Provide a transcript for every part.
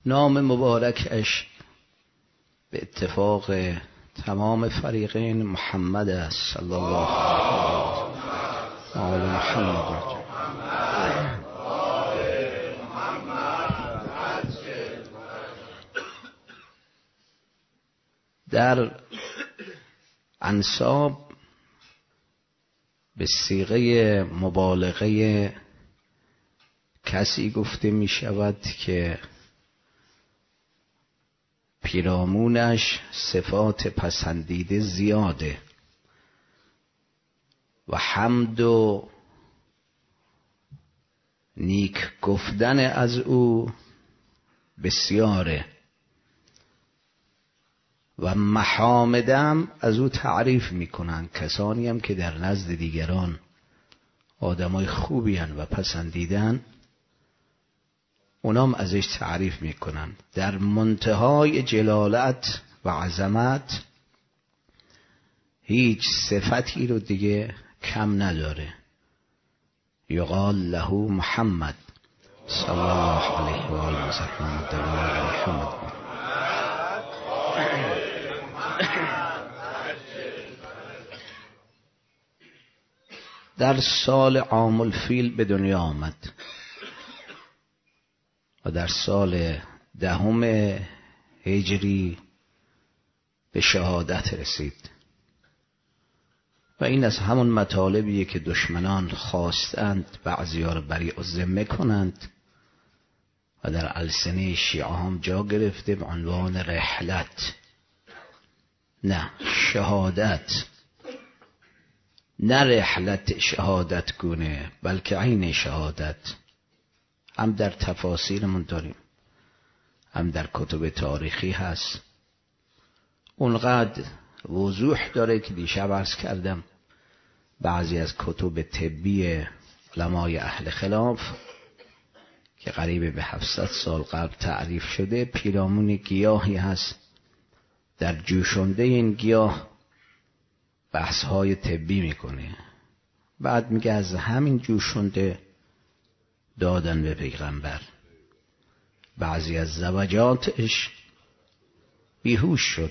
نام مبارکش به اتفاق تمام فریقین محمد است صلی الله علیه و آل محمد. در انساب به صیغه مبالغه کسی گفته می شود که پیرامونش صفات پسندیده زیاده و حمد و نیک گفتن از او بسیاره و محامدم از او تعریف میکنن، کسانی هم که در نزد دیگران آدمای خوبی هن و پسندیدن اونام ازش تعریف میکنن. در منتهای جلالت و عظمت هیچ صفتی رو دیگه کم نداره. یقال له محمد صلی الله علیه و آله و سلم. در سال عام الفیل به دنیا آمد و در سال 10 هجری به شهادت رسید و این از همون مطالبیه که دشمنان خواستند بعضی‌ها را بریء الذمه کنند و در السنه شیعه هم جا گرفته به عنوان رحلت، نه شهادت، نه رحلت شهادت گونه بلکه عین شهادت. هم در تفاسیرمون داریم، هم در کتب تاریخی هست. اونقدر وضوح داره که دیشب عرض کردم بعضی از کتب طبی علمای اهل خلاف که قریب به 700 سال قبل تعریف شده، پیرامون گیاهی هست در جوشنده این گیاه بحث‌های طبی میکنه. بعد میگه از همین جوشنده دادن به پیغمبر. بعضی از زوجاتش بیهوش شد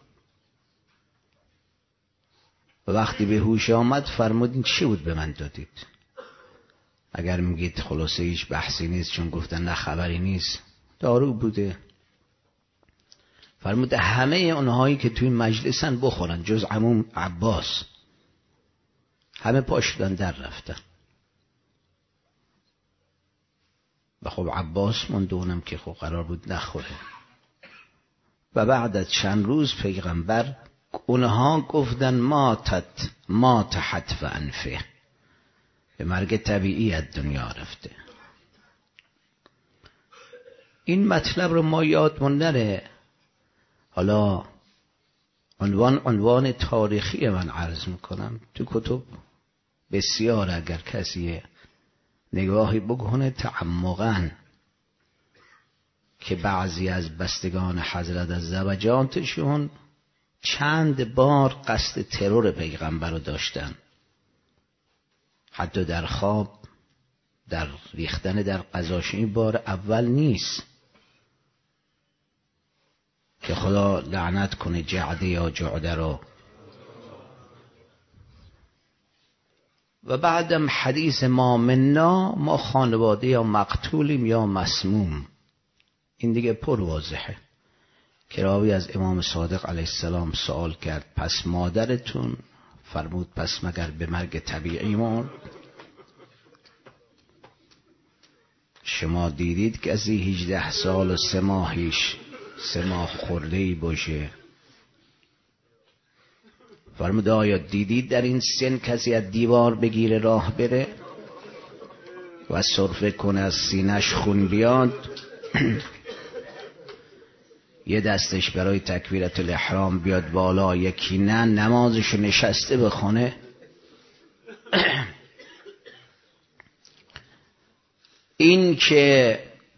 و وقتی به هوش آمد فرمودین چی بود به من دادید؟ اگر میگید خلاصه هیچ بحثی نیست چون گفتن نه خبری نیست، دارو بوده. فرمود همه اونهایی که توی مجلسن بخورن جز عموم عباس. همه پا شدن در رفتن و خب عباس مندونم که خب قرار بود نخوره. و بعد از چند روز پیغمبر اونها گفتن مات حتف انفه، به مرگ طبیعی از دنیا رفته. این مطلب رو ما یادمون نره. حالا عنوان تاریخی من عرض میکنم، تو کتب بسیار اگر کسی نگاهی بکنه تعمقاً که بعضی از بستگان حضرت از زوجاتشون چند بار قصد ترور پیغمبر رو داشتن، حتی در خواب، در ریختن در قضاش. این بار اول نیست که خدا لعنت کنه جعده یا جعده رو. و بعدم حدیث ما منا، ما خانواده یا مقتولیم یا مسموم. این دیگه پر واضحه که راوی از امام صادق علیه السلام سوال کرد پس مادرتون؟ فرمود پس مگر به مرگ طبیعی مرد؟ شما دیدید کسی 18 سال و 3 ماهیش 3 ماه خورده‌ای باشه؟ فرمود آیا دیدید در این سن کسی از دیوار بگیره راه بره و سرفه کنه از سینش خون بیاد؟ یه دستش برای تکبیرت الاحرام بیاد بالا، یکی نه نمازشو نشسته بخونه؟ این که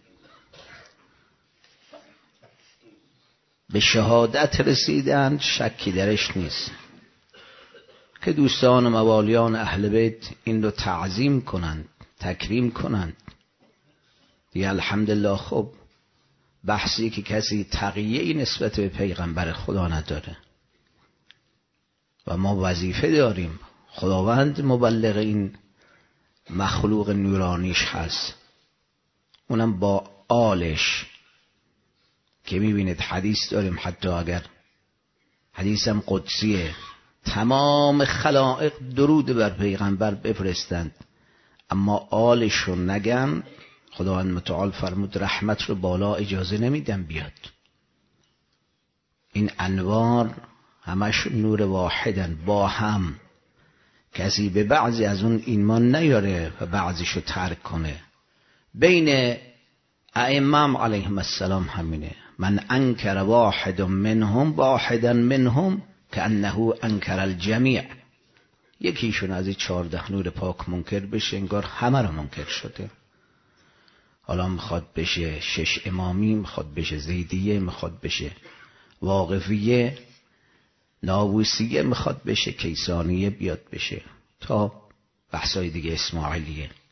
به شهادت رسیدن شکی درش نیست که دوستان و موالیان اهل بیت این رو تعظیم کنند، تکریم کنند. دیگه الحمدلله. خب بحثی که کسی تقیه‌ای نسبت به پیغمبر خدا نداره و ما وظیفه داریم. خداوند مبلغ این مخلوق نورانیش هست، اونم با آلش که میبینید حدیث داریم، حتی اگر حدیثم قدسیه، تمام خلائق درود بر پیغمبر بفرستند اما آلش رو نگن، خداوند متعال فرمود رحمت رو بالا اجازه نمیدم بیاد. این انوار همش نور واحدن با هم، کسی به بعضی از اون ایمان نیاره و بعضیشو ترک کنه. بین ائمه علیهم السلام همینه، من انکر واحد منهم واحدا منهم کانه انکر الجمیع. یکیشون از این 14 نور پاک منکر بشه انگار همه رو منکر شده. حالا میخواد بشه 6 امامی، میخواد بشه زیدیه، میخواد بشه واقفیه، ناووسیه، میخواد بشه کیسانیه، بیاد بشه تا بحثای دیگه اسماعیلیه.